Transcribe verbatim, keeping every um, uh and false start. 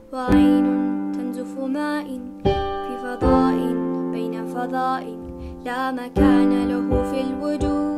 وعين تنزف ماء في فضاء بين فضاء لا مكان له في الوجود.